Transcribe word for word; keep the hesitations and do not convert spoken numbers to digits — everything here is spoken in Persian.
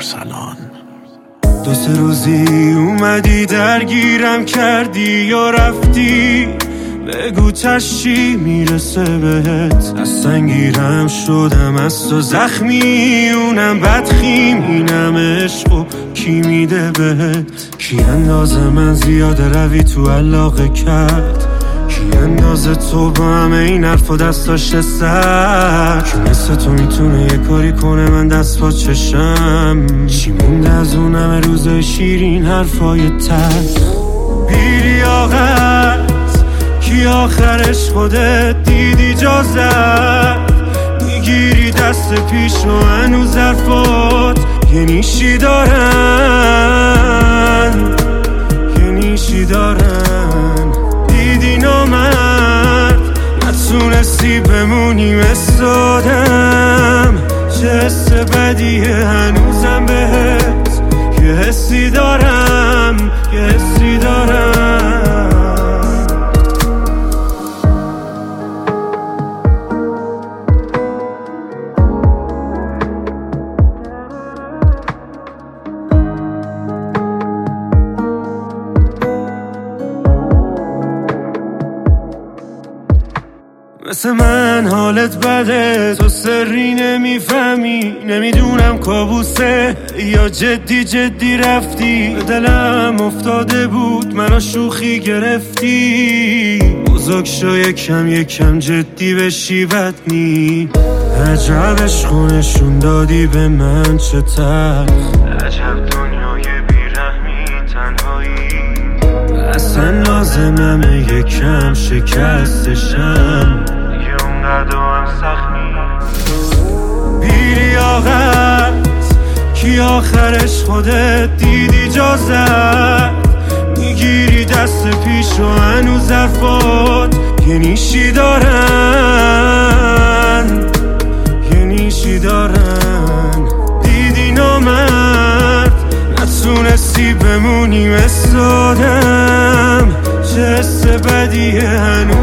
ارسلان. دو سه روزی اومدی درگیرم کردی یا رفتی، بگو چشی میرسه بهت. از سنگیرم شدم از تو زخمی، اونم بدخیم، اینم عشق و کی میده بهت. کی اندازه من زیاده روی تو علاقه کرد، کی اندازه تو با همه این حرف و دستاش سر. کی مثل تو میتونه یه کاری کنه من دست با چشم. چی مونده از اون همه روزای شیرین حرفای تلخ. بی‌لیاقت کی آخرش خودت دیدی جا زد، میگیری دست پیش و هنوز حرفات یه نیشی دارن، یه نیشی دارن. دیدی نامرد نتونستی بمونی مثل آدم، چه حس بدیه هنوزم بهت یه حسی دارم، یه حسی دارم. مثل من حالت بده، تو سری نمیفهمی، نمیدونم کابوسه یا جدی جدی رفتی. به دلم افتاده بود منو شوخی گرفتی، بزرگ شو یکم یکم جدی بشی بد نی. عجب عشقو نشون دادی به من چه تلخ، عجب دنیای بیرحمی تنهایی. اصلا لازممه یکم شکستشم، و هم سخمی. بی‌لیاقت کی آخرش خودت دیدی جا زد، میگیری دست پیش و هنوز حرفات یه نیشی دارن، یه نیشی دارن. دیدی نامرد نتونستی بمونی مثل آدم، چه حس بدیه هنوز